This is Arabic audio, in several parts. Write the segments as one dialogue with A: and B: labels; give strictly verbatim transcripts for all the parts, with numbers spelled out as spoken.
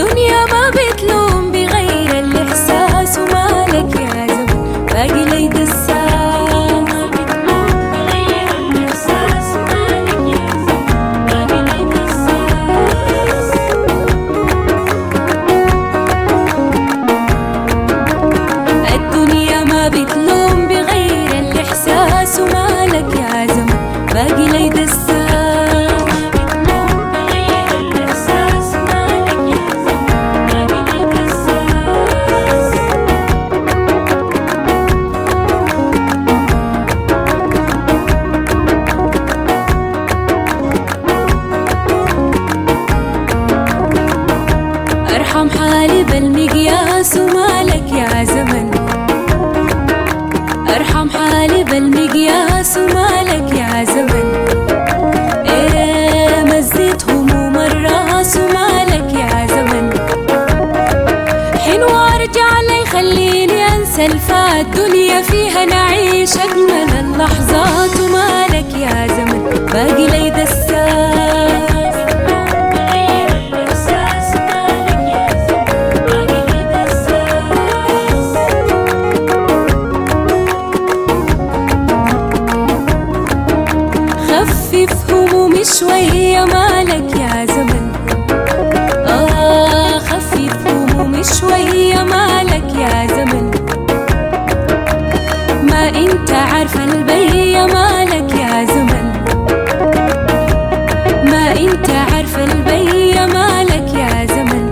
A: الدنيا ما بتلوم بغير الإحساس، ومالك يا زمن باقي لي دساس. الدنيا ما بتلوم بغير الإحساس، ومالك يا زمن باقي لي دساس. ارحم حالي بالمقياس، ومالك يا زمن. ارحم حالي بالمقياس، ومالك يا زمن. ايه مزيت هموم الراس، ومالك يا زمن. حين وارجع لي خليني انسى الفات، دنيا فيها نعيش اجمل اللحظات، ومالك يا زمن باقي لي دساس. خفف همومي شوية مالك يا زمن. آه خفف همومي شوية مالك يا زمن. ما انت عارفة البيا مالك يا زمن. ما انت عارفة البيا مالك يا زمن.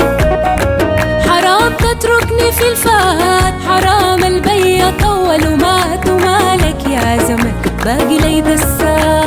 A: حرام تتركني في الفات، حرام البيا طول ومات، ومالك يا زمن باقي لي دساس.